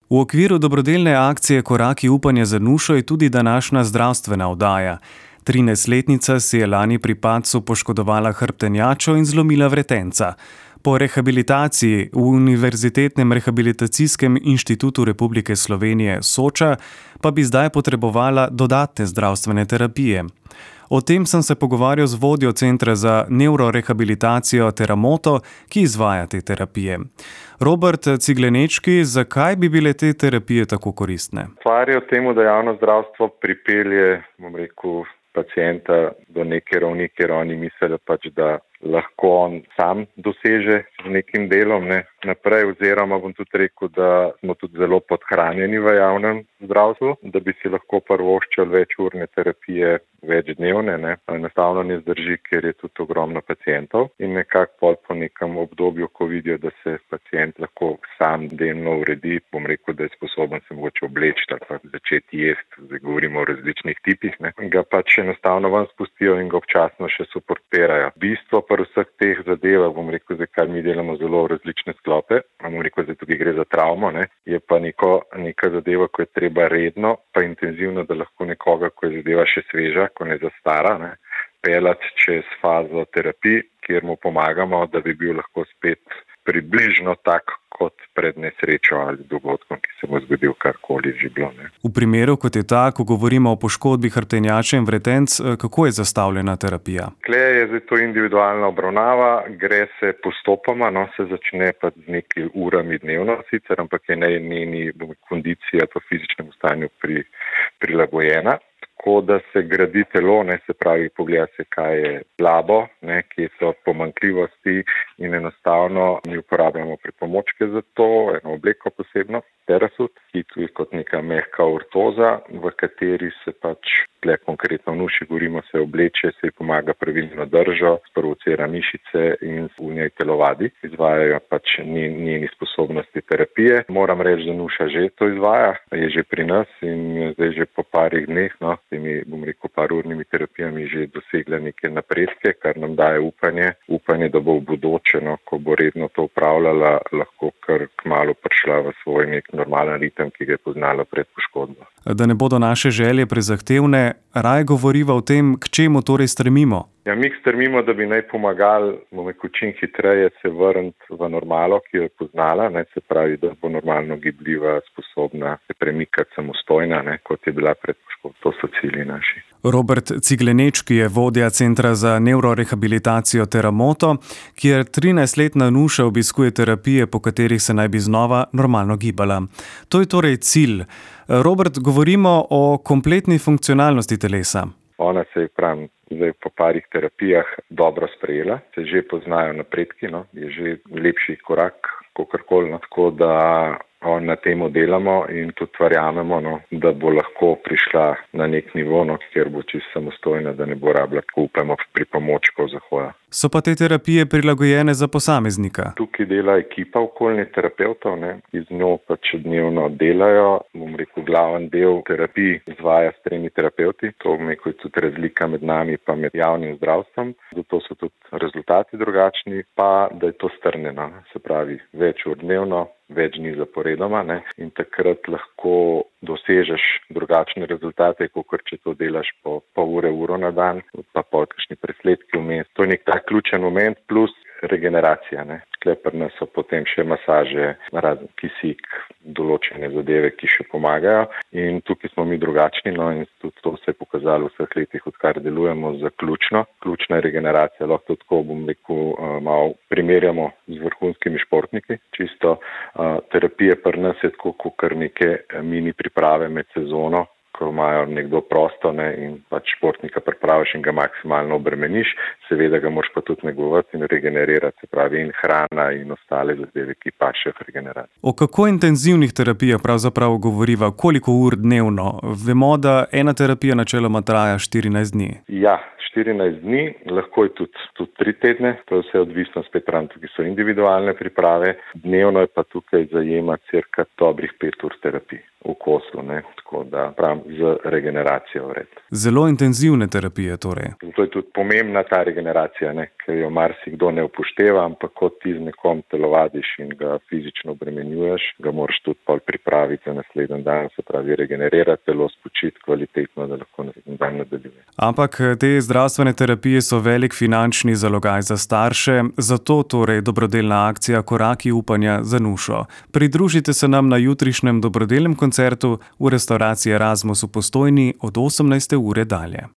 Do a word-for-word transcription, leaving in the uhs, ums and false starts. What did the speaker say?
V okviru dobrodelne akcije Koraki upanja za Nušo je tudi današnja zdravstvena oddaja. trinajstletnica si je lani pri padcu poškodovala hrbtenjačo in zlomila vretenca. Po rehabilitaciji v Univerzitetnem rehabilitacijskem inštitutu Republike Slovenije Soča pa bi zdaj potrebovala dodatne zdravstvene terapije. O tem sem se pogovarjal z vodjo Centra za nevrorehabilitacijo Teramoto, ki izvaja te terapije. Robert Ciglenečki, zakaj bi bile te terapije tako koristne? Stvar je v tem, da javno zdravstvo pripelje, bom rekel, pacienta do neke ravni, kjer oni mislijo pač, da lahko on sam doseže z nekim delom ne, naprej, oziroma bom tudi rekel, da smo tudi zelo podhranjeni v javnem zdravstvu, da bi si lahko privoščili večurne terapije, večdnevne, ne. Enostavno ne zdrži, ker je tudi ogromno pacientov in nekako po nekem obdobju, ko vidijo, da se pacient lahko sam delno uredi, bom rekel, da je sposoben se mogoče obleči ali pa začeti jesti, zdaj govorimo o različnih tipih, ne, ga pač enostavno ven spustijo in ga občasno še suportirajo. Bistvo pri vseh teh zadevah, bom rekel, zdaj, kar mi delamo zelo različne sklope, bom rekel, da tukaj gre za travmo, ne, je pa neko, neka zadeva, ko je treba redno, pa intenzivno, da lahko nekoga, ko je zadeva še sveža, ko ne zastara, ne, peljati čez fazo terapij, kjer mu pomagamo, da bi bil lahko spet približno tak kot pred nesrečo ali dogodkom, ki se mu zgodil karkoli že bilo. Ne. V primeru, kot je ta, ko govorimo o poškodbi hrbtenjače in vretenc, kako je zastavljena terapija? Kle je zdaj to individualna obravnava, gre se postopoma, no, se začne pa z nekaj urami dnevno sicer, ampak je njeni kondicija po fizičnem stanju pri, prilagojena. Tako da se gradi telo, ne, se pravi, pogleda se, kaj je slabo, ne, kje so pomanjkljivosti in enostavno mi uporabljamo pripomočke za to, eno obleko posebno, Terasut, ki tu je kot neka mehka ortoza, v kateri se pač, tle konkretno v Nuši govorimo, se obleče, se ji pomaga pravilno držo, sprovocira mišice in v njej telovadi. Izvajajo pač njeni sposobnosti terapije. Moram reči, da Nuša že to izvaja, je že pri nas in zdaj že po parih dneh, no, s temi, bom rekel, par urnimi terapijami že dosegla neke napredke, kar nam daje upanje, upanje, da bo v bodoče, no, ko bo redno to upravljala, lahko kar kmalu prišla v svoj nek normalen ritem, ki ga je poznala pred poškodbo. Da ne bodo naše želje prezahtevne, raje govoriva o tem, k čemu torej stremimo. Ja, mi stremimo, da bi naj pomagali, bomo rekel, čim hitreje se vrniti v normalo, ki jo je poznala, ne, se pravi, da bo normalno gibljiva, sposobna se premikati samostojna, ne, kot je bila pred poškodbo. To so cilji naši. Robert Ciglenečki je vodja Centra za nevrorehabilitacijo Teramoto, kjer trinajstletna Nuša obiskuje terapije, po katerih se naj bi znova normalno gibala. To je torej cilj. Robert, govorimo o kompletni funkcionalnosti telesa. Ona se je prav zdaj po parih terapijah dobro sprejela, se že poznajo napredki, no, je že lepši korak, kakorkoli, no, tako da na temu delamo in tudi verjamemo, no, da bo lahko prišla na nek nivo, no, kjer bo čisto samostojna, da ne bo rabila, ko upamo, pripomočkov za hojo. So pa te terapije prilagojene za posameznika? Tukaj dela ekipa okoljnih terapevtov, ne, ki z njo pač dnevno delajo. Bom rekel, glaven del terapij izvaja s tremi terapevti. To bom rekel, je tudi razlika med nami pa med javnim zdravstvom. Zato so tudi rezultati drugačni, pa da je to strnjeno. Se pravi, več ur dnevno, več dni zaporedoma, ne, in takrat lahko dosežeš drugačne rezultate, kot če to delaš po pol ure, uro na dan, pa pol kakšni presledki vmes. To je nek tak ključen moment, plus regeneracija, ne. Tukaj pri nas so potem še masaže, razen kisik, določene zadeve, ki še pomagajo. In tukaj smo mi drugačni, no, in tudi to se je pokazalo v vseh letih, odkar delujemo za ključno. Ključna je regeneracija, lahko tako, bom rekel, malo primerjamo z vrhunskimi športniki. Čisto terapije pri nas je tako, kot kar neke mini priprave med sezono, ko imajo nekdo prosto, ne, in pač športnika pripraviš in ga maksimalno obremeniš, seveda ga moraš pa tudi negovati in regenerirati, se pravi in hrana in ostale zadeve, ki pašejo v regeneraciji. O kako intenzivnih terapijah pravzaprav govoriva, koliko ur dnevno? Vemo, da ena terapija načeloma traja štirinajst dni. Ja, štirinajst dni, lahko je tudi, tudi tri tedne, to je vse odvisno spet ravno, tukaj so individualne priprave, dnevno je pa tukaj zajema cirka dobrih pet ur terapij. v kosu, ne, tako da pravim z regeneracijo vred. Zelo intenzivne terapije torej. Zato je tudi pomembna ta regeneracija, ne, ker jo marsikdo ne upošteva, ampak kot ti z nekom telovadiš in ga fizično obremenjuješ, ga moraš tudi pol pripraviti za naslednji dan, se pravi regenerirati telo, spočiti kvalitetno, da lahko naslednji dan nadaljuje. Ampak te zdravstvene terapije so velik finančni zalogaj za starše, zato torej dobrodelna akcija Koraki upanja za Nušo. Pridružite se nam na jutrišnjem dobrodelnem koncertu v restavraciji Erasmus v Postojni od osemnajste ure dalje.